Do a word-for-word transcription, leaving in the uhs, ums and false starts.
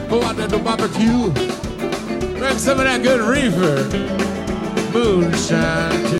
Go out there to barbecue. Bring some of that good reefer. Moonshine.